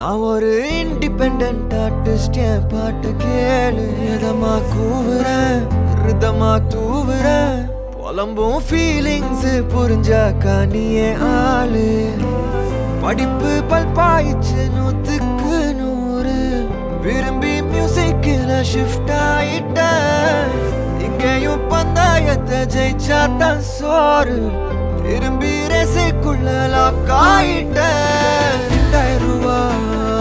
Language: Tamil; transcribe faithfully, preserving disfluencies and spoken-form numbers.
நான் ஒரு இண்டிபெண்டன்ட் ஆர்டிஸ்ட் என் பாட்டு கேளு எதமா கூவுறேன் ரிதமா தூவுறேன் புலம்பும் ஃபீலிங்ஸ் புரிஞ்சாக்கா நீயே ஆளு படிப்பு பல்பாயிச்சு நூத்துக்கு நூறு விரும்பி மியூசிக்கில் ஷிஃப்ட் ஆயிட்டேன் இங்கேயும் பந்தாயத்தை ஜெயிச்சாத்தான் சோறு திரும்பி ரேசுக்குள்ள லாக் ஆயிட்டேன் ரெண்டாயிரம் ரூபா